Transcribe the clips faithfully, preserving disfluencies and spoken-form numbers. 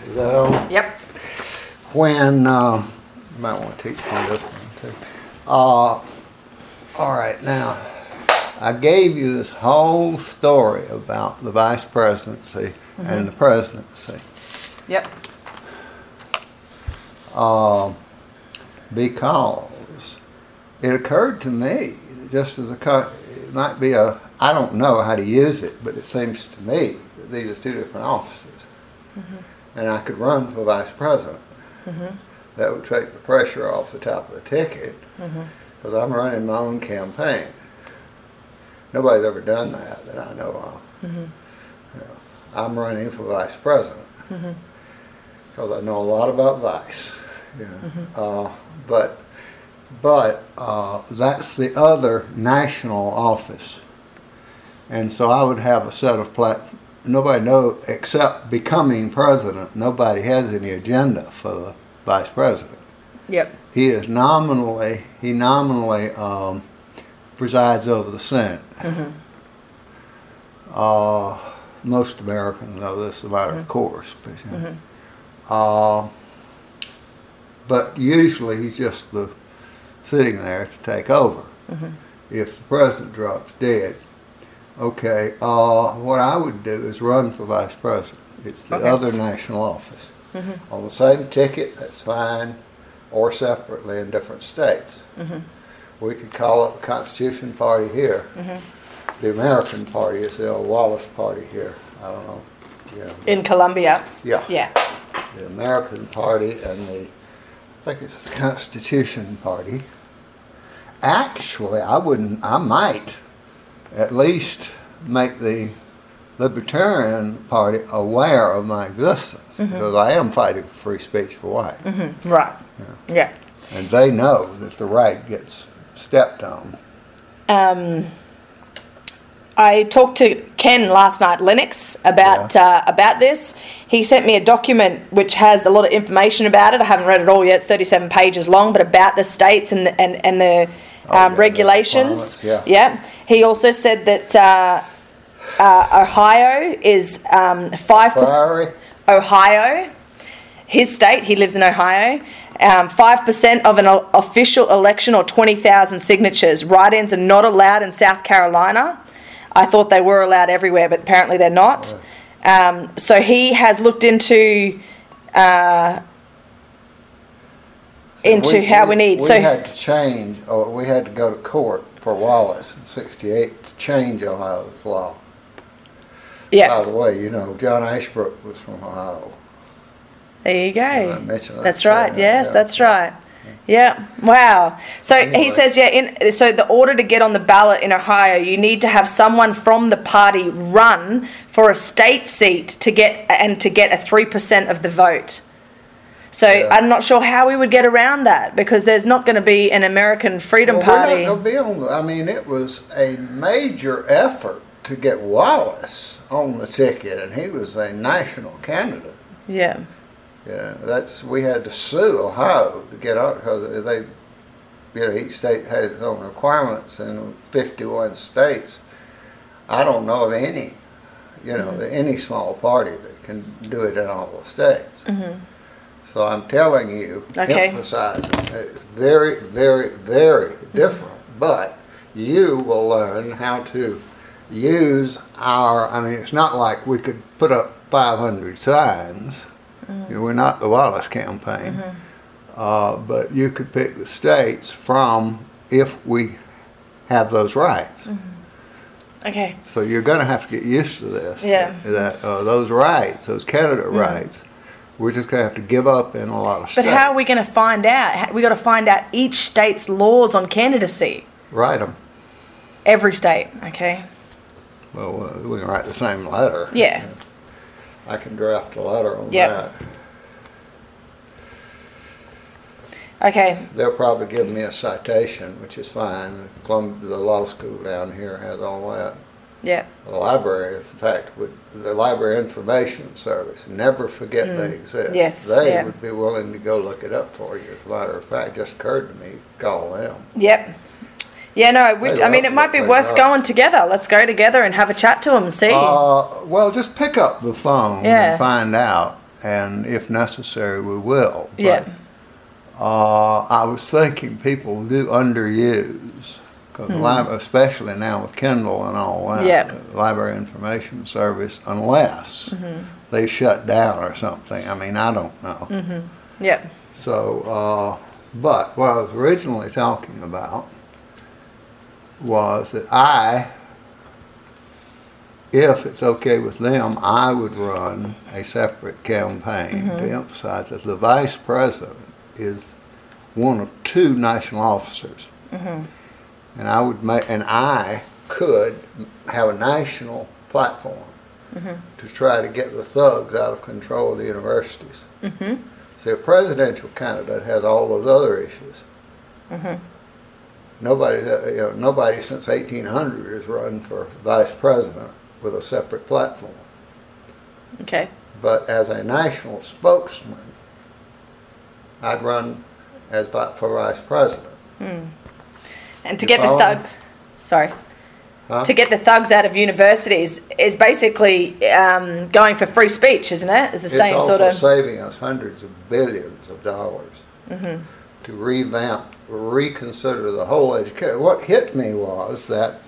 Is that on? Yep. When, uh, you might want to teach me this one too. Uh, all right, now, I gave you this whole story about the vice presidency mm-hmm. and the presidency. Yep. Uh, because it occurred to me, just as a, it might be a, I don't know how to use it, but it seems to me that these are two different offices. Mm-hmm. And I could run for vice president. Mm-hmm. That would take the pressure off the top of the ticket because mm-hmm. I'm running my own campaign. Nobody's ever done that that I know of. Mm-hmm. You know, I'm running for vice president because mm-hmm. I know a lot about vice. You know. mm-hmm. uh, but but uh, that's the other national office. And so I would have a set of plat. Nobody knows, except becoming president, nobody has any agenda for the vice president. Yep. He is nominally, he nominally um, presides over the Senate. Mm-hmm. Uh, most Americans know this, a matter mm-hmm. of course. But, you know, mm-hmm. uh, but usually he's just the sitting there to take over. Mm-hmm. If the president drops dead, okay, uh, what I would do is run for vice president. It's the okay. other national office. Mm-hmm. On the same ticket, that's fine, or separately in different states. Mm-hmm. We could call up the Constitution Party here. Mm-hmm. The American Party is the old Wallace Party here. I don't know. Yeah. In Columbia? Yeah. Yeah. The American Party and the, I think it's the Constitution Party. Actually, I wouldn't, I might at least make the Libertarian Party aware of my existence mm-hmm. because I am fighting for free speech for white. Mm-hmm. Right. Yeah. yeah. And they know that the right gets stepped on. Um, I talked to Ken last night, Lennox, about yeah. uh, about this. He sent me a document which has a lot of information about it. I haven't read it all yet. It's thirty-seven pages long, but about the states and the, and, and the um, oh, yeah, regulations. Yeah. yeah. He also said that uh, uh, Ohio is um, five percent. Ohio, his state, he lives in Ohio. Um, five percent of an official election or twenty thousand signatures. Write-ins are not allowed in South Carolina. I thought they were allowed everywhere, but apparently they're not. Um, so he has looked into uh, so into we, how we, we need. We so had to change, or we had to go to court for Wallace in sixty-eight to change Ohio's law. Yeah. By the way, you know, John Ashbrook was from Ohio. There you go. I mentioned that that's right. show. Yes, yeah. that's right. Yeah. Wow. So anyway. He says, yeah. In so the order to get on the ballot in Ohio, you need to have someone from the party run for a state seat to get and to get a three percent of the vote. So yeah. I'm not sure how we would get around that because there's not going to be an American Freedom well, Party. We're not going to be on. I mean, it was a major effort to get Wallace on the ticket, and he was a national candidate. Yeah. Yeah, that's we had to sue Ohio to get out because they, you know, each state has its own requirements in fifty-one states. I don't know of any, you know, mm-hmm. any small party that can do it in all the states. Mm-hmm. So I'm telling you, okay. emphasizing that it's very, very, very different. Mm-hmm. But you will learn how to use our. I mean, it's not like we could put up five hundred signs. Mm-hmm. We're not the Wallace campaign, mm-hmm. uh, but you could pick the states from if we have those rights. Mm-hmm. Okay. So you're going to have to get used to this. Yeah. That uh, those rights, those candidate mm-hmm. rights, we're just going to have to give up in a lot of but states. But how are we going to find out? We got to find out each state's laws on candidacy. Write them. Every state. Okay. Well, uh, we can write the same letter. Yeah. I can draft a letter on yep. that. Okay. They'll probably give me a citation, which is fine. Columbia, the law school down here has all that. Yeah. The library, in fact, would the Library Information Service, never forget mm. they exist. Yes. They yeah. would be willing to go look it up for you. As a matter of fact, just occurred to me, call them. Yep. Yeah, no, we, I mean, it might be worth going together. Let's go together and have a chat to them and see. Uh, well, just pick up the phone yeah. and find out. and if necessary, we will. But, Yeah. uh, I was thinking people do underuse, because mm. especially now with Kindle and all that, yeah. the Library Information Service, unless mm-hmm. they shut down or something. I mean, I don't know. Mm-hmm. Yeah. So, uh, but what I was originally talking about was that I, if it's okay with them, I would run a separate campaign mm-hmm. to emphasize that the vice president is one of two national officers. Mm-hmm. And I would make, and I could have a national platform mm-hmm. to try to get the thugs out of control of the universities. Mm-hmm. See, a presidential candidate has all those other issues. Mm-hmm. Nobody, you know, nobody since eighteen hundred has run for vice president with a separate platform. Okay. But as a national spokesman, I'd run as for vice president. Mm. And to you get the thugs, me? sorry, huh? to get the thugs out of universities is basically um, going for free speech, isn't it? It's the it's same sort of. It's also saving us hundreds of billions of dollars mm-hmm. to revamp, reconsider the whole education. What hit me was that.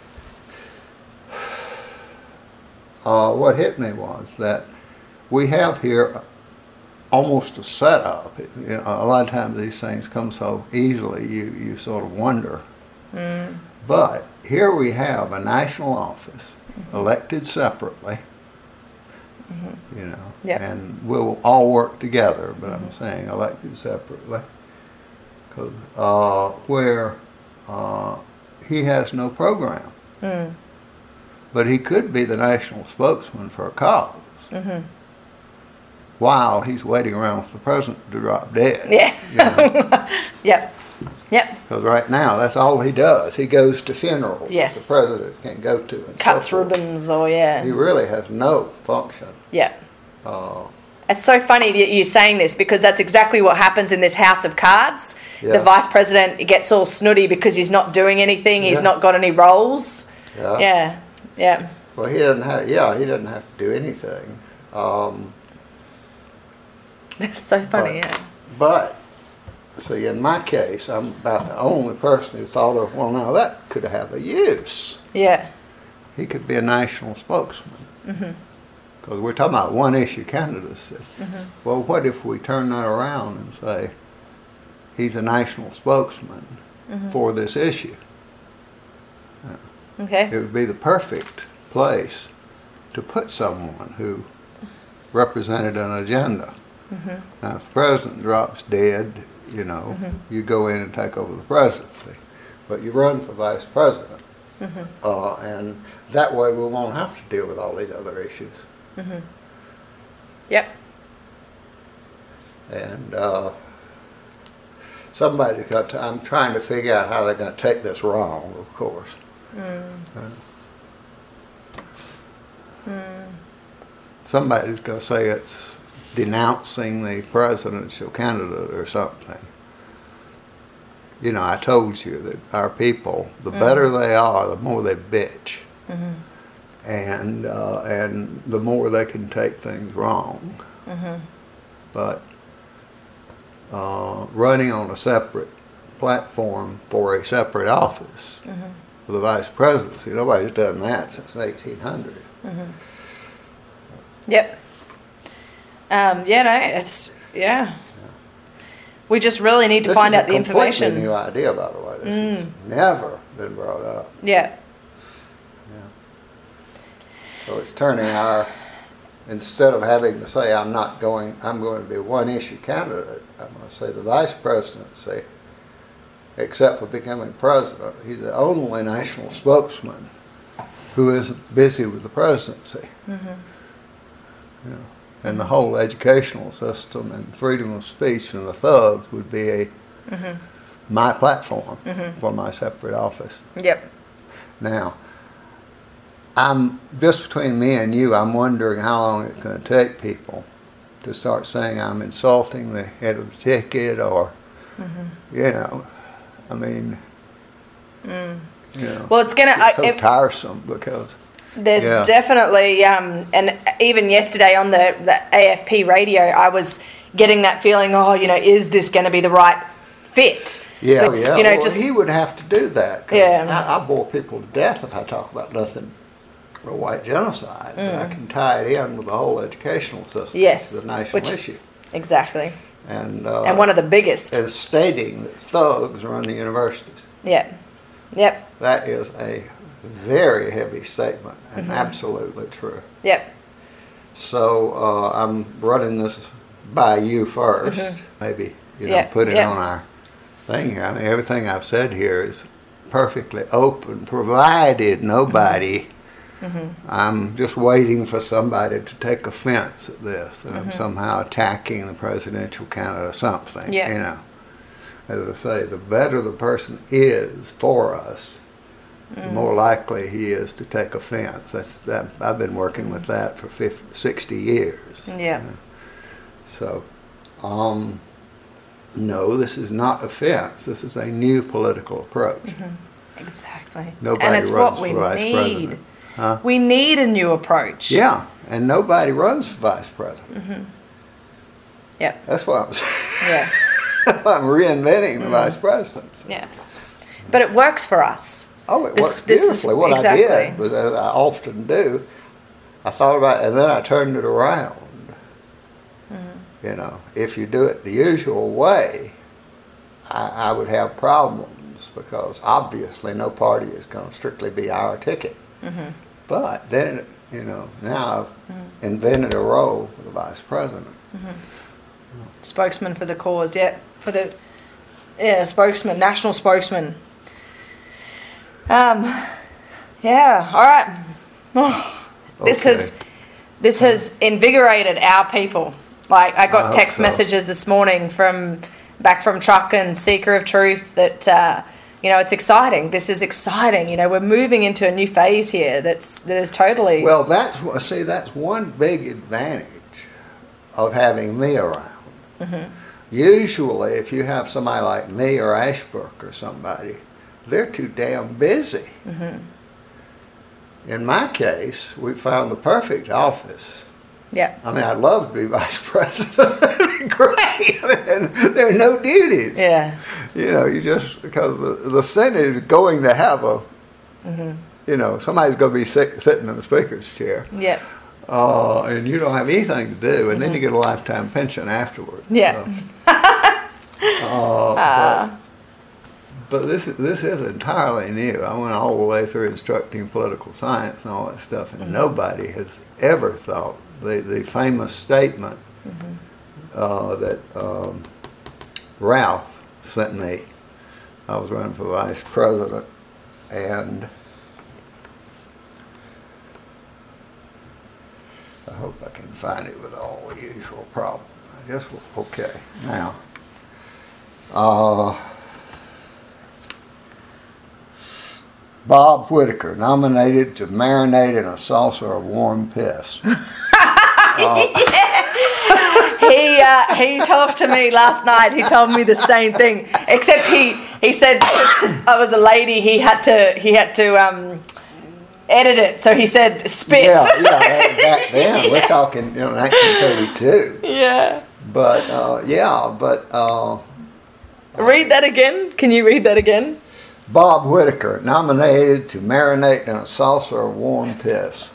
Uh, what hit me was that we have here almost a setup. It, you know, a lot of times these things come so easily, you, you sort of wonder. Mm. But here we have a national office mm-hmm. elected separately, mm-hmm. you know, yep. and we'll all work together, but mm-hmm. I'm saying elected separately, 'cause, uh, where uh, he has no program. Mm. But he could be the national spokesman for a cause mm-hmm. while he's waiting around for the president to drop dead. Yeah. You know? Yep. Yep. Because right now, that's all he does. He goes to funerals yes. that the president can go to. And cuts so ribbons, or yeah. He really has no function. Yeah. Uh, it's so funny that you're saying this, because that's exactly what happens in this house of cards. Yeah. The vice president gets all snooty because he's not doing anything. He's yeah. not got any roles. Yeah. Yeah. Yeah. Well, he doesn't have. Yeah, he doesn't have to do anything. Um, That's so funny. But, yeah. But see, in my case, I'm about the only person who thought of. Well, now that could have a use. Yeah. He could be a national spokesman. Mm-hmm. Because we're talking about one issue candidacy. Mm-hmm. Well, what if we turn that around and say he's a national spokesman mm-hmm. for this issue? Uh, Okay. It would be the perfect place to put someone who represented an agenda. Mm-hmm. Now, if the president drops dead, you know, mm-hmm. you go in and take over the presidency. But you run for vice president. Mm-hmm. Uh, and that way we won't have to deal with all these other issues. Mm-hmm. Yep. And uh, somebody's got to, I'm trying to figure out how they're going to take this wrong, of course. Mm. Uh, mm. Somebody's going to say it's denouncing the presidential candidate or something. You know, I told you that our people, the mm. better they are, the more they bitch. Mm-hmm. And uh, and the more they can take things wrong. Mm-hmm. But uh, running on a separate platform for a separate office, mm-hmm. for the vice presidency, nobody's done that since eighteen hundred. Mm-hmm. Yep. Um, yeah, no, it's, yeah. yeah. We just really need to this find out the information. This is a information. completely new idea, by the way. This mm. has never been brought up. Yeah. So it's turning our, instead of having to say I'm not going, I'm going to be a one-issue candidate, I'm going to say the vice presidency, except for becoming president, he's the only national spokesman who isn't busy with the presidency. Mm-hmm. You know, and the whole educational system and freedom of speech and the thugs would be a mm-hmm. my platform mm-hmm. for my separate office. Yep. Now, I'm just between me and you, I'm wondering how long it's going to take people to start saying I'm insulting the head of the ticket, or, mm-hmm. you know, I mean, mm. you know, well, it's going to. It's so it, tiresome because There's Yeah. definitely, um, and even yesterday on the, the A F P radio, I was getting that feeling, oh, you know, is this going to be the right fit? Yeah, But, yeah. You know, well, just he would have to do that. 'Cause Yeah. I, I bore people to death if I talk about nothing but white genocide. But I Mm. can tie it in with the whole educational system. Yes, The national which- issue. exactly, And, uh, and one of the biggest. is stating that thugs run the universities. Yeah, yep, That is a very heavy statement and Mm-hmm. absolutely true. yep, So uh, I'm running this by you first. Maybe you know Yeah, put it yeah. on our thing here. I mean, everything I've said here is perfectly open, provided nobody. Mm-hmm. I'm just waiting for somebody to take offense at this, that Mm-hmm. I'm somehow attacking the presidential candidate or something. Yeah. You know, as I say, the better the person is for us, Mm. the more likely he is to take offense. That's that. I've been working with that for fifty, sixty years. yeah, So, um, no, this is not offense. This is a new political approach. exactly. Nobody and it's runs what we for vice need. president. Huh? We need a new approach. Yeah, and nobody runs for vice president. Yep. That's why I'm saying. Yeah. I'm reinventing the vice presidency. Yeah. But it works for us. Oh, it This- works this is- beautifully. What exactly. I did was, as I often do, I thought about it and then I turned it around. Mm-hmm. You know, if you do it the usual way, I, I would have problems because obviously no party is going to strictly be our ticket. Mm-hmm. But then, you know, now I've invented a role for the vice president. Spokesman for the cause, yeah. For the, yeah, spokesman, national spokesman. Um, yeah, all right. Oh, this Okay. has this has invigorated our people. Like I I got hope text so. messages this morning from back from Truck and Seeker of Truth that uh, you know it's exciting. This is exciting. You know we're moving into a new phase here. That's that is totally Well, that's what- see, that's one big advantage of having me around. Mm-hmm. Usually, if you have somebody like me or Ashbrook or somebody, they're too damn busy. Mm-hmm. In my case, we found the perfect office. yeah I mean, I'd love to be vice president. It'd be great. I mean, there are no duties. yeah You know, you just, because the, the Senate is going to have a, Mm-hmm. you know, somebody's going to be sit, sitting in the speaker's chair. yeah Uh, and you don't have anything to do, and then you get a lifetime pension afterwards. yeah. So, uh, but, but this is, this is entirely new. I went all the way through instructing political science and all that stuff, and nobody has ever thought the the famous statement uh, that um, Ralph sent me. I was running for vice president, and I hope I can find it with all the usual problems. I guess we'll, okay. Now, uh, Bob Whitaker nominated to marinate in a saucer of warm piss. he uh, he talked to me last night. He told me the same thing, except he he said I was a lady. He had to he had to um, edit it, so he said spit. Yeah, yeah. That, back then, we're talking, you know, nineteen thirty-two. Yeah. But uh, yeah, but uh, Read that again. Can you read that again? Bob Whitaker nominated to marinate in a saucer of warm piss.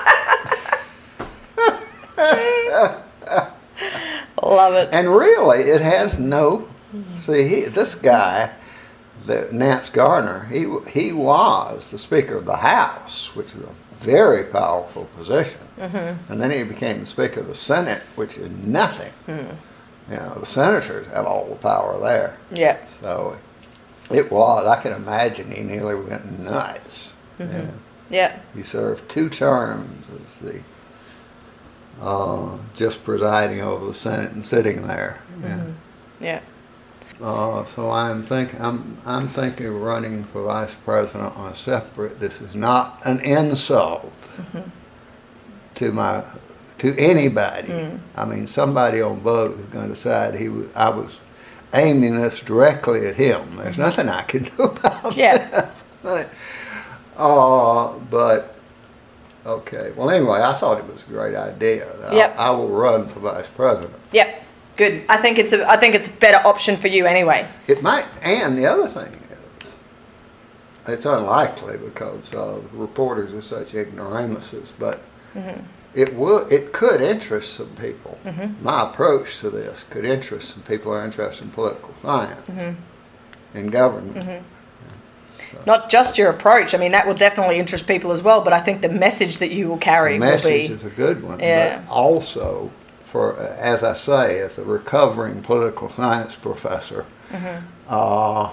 Love it. And really, it has no. See, he, this guy, the Nance Garner, he he was the Speaker of the House, which is a very powerful position. Mm-hmm. And then he became the Speaker of the Senate, which is nothing. Mm. You know, the senators have all the power there. Yeah. So it was. I can imagine he nearly went nuts. Mm-hmm. Yeah. Yeah. He served two terms as the uh, just presiding over the Senate and sitting there. Mm-hmm. Yeah. Uh, so I'm think I'm I'm thinking of running for vice president on a separate. This is not an insult Mm-hmm. to my to anybody. Mm. I mean, somebody on both is going to decide he was. I was aiming this directly at him. There's Mm-hmm. nothing I can do about Yeah. that. But, uh, but Okay. Well, anyway, I thought it was a great idea. Yep. I, I will run for vice president. Yep. Good. I think it's a. I think it's a better option for you anyway. It might. And the other thing is, it's unlikely because uh, the reporters are such ignoramuses, but mm-hmm. it would. It could interest some people. Mm-hmm. My approach to this could interest some people who are interested in political science, mm-hmm. in government. Mm-hmm. So. Not just your approach. I mean, that will definitely interest people as well. But I think the message that you will carry the message will be, is a good one. Yeah. But also, for as I say, as a recovering political science professor, mm-hmm. uh,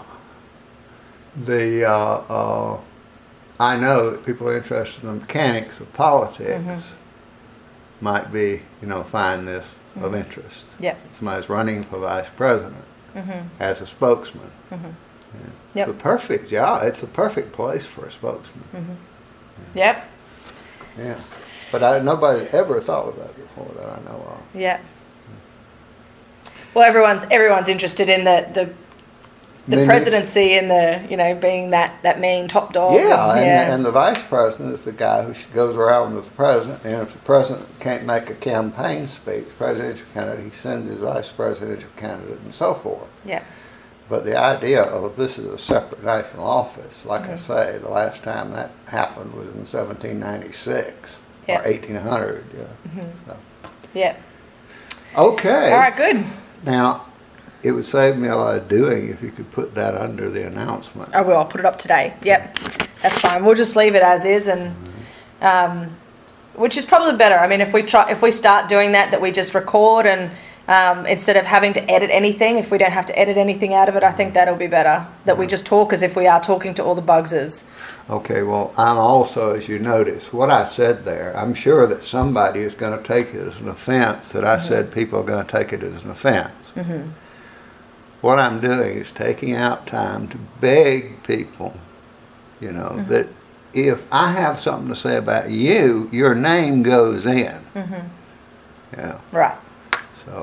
the uh, uh, I know that people are interested in the mechanics of politics mm-hmm. might be, you know, find this mm-hmm. of interest. Yep. Somebody's running for vice president mm-hmm. as a spokesman. Mm-hmm. Yeah. Yep. It's a perfect job. It's a perfect place for a spokesman. Mm-hmm. Yeah. Yep. Yeah. But I, nobody ever thought of that before that I know of. Yeah. Well, everyone's everyone's interested in the the, the presidency and the, you know, being that, that main top dog. Yeah, and, yeah. and, and the vice president is the guy who goes around with the president. And if the president can't make a campaign speech, presidential candidate, he sends his vice presidential candidate and so forth. Yeah. But the idea of this is a separate national office, like mm-hmm. I say, the last time that happened was in seventeen ninety-six yeah. or eighteen hundred. Yeah. Mm-hmm. So. Yeah. Okay. All right, good. Now, it would save me a lot of doing if you could put that under the announcement. I will. I'll put it up today. Yep. That's fine. We'll just leave it as is, and mm-hmm. um, which is probably better. I mean, if we try, if we start doing that, that we just record and. Um, instead of having to edit anything, if we don't have to edit anything out of it, I think that'll be better. That we just talk as if we are talking to all the Buggses. Okay, well, I'm also, as you notice, what I said there, I'm sure that somebody is going to take it as an offense that I mm-hmm. said people are going to take it as an offense. Mm-hmm. What I'm doing is taking out time to beg people, you know, mm-hmm. that if I have something to say about you, your name goes in. Mm-hmm. Yeah. Right. So,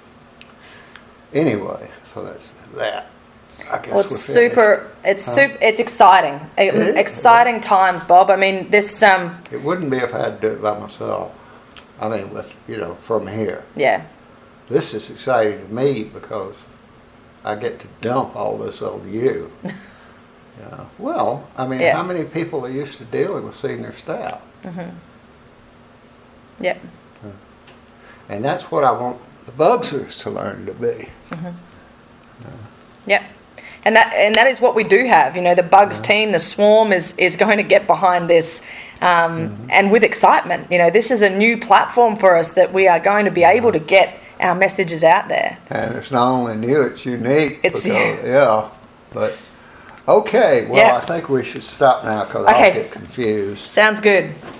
anyway, so that's that. I guess well, it's we're super. It's huh? super. It's exciting. It is, exciting yeah. times, Bob. I mean, this. Um, it wouldn't be if I had to do it by myself. I mean, with you know, from here. Yeah. This is exciting to me because I get to dump all this on you. Yeah. Well, I mean, yeah. how many people are used to dealing with senior staff? Mm-hmm. Yep. And that's what I want the Bugsers to learn to be. Mm-hmm. Yeah. Yep. And that and that is what we do have. You know, the Bugs yeah. team, the Swarm is, is going to get behind this um, mm-hmm. and with excitement. You know, this is a new platform for us that we are going to be able to get our messages out there. And it's not only new, it's unique. It's because, yeah. But, okay, well, yeah. I think we should stop now because okay. I'll get confused. Sounds good.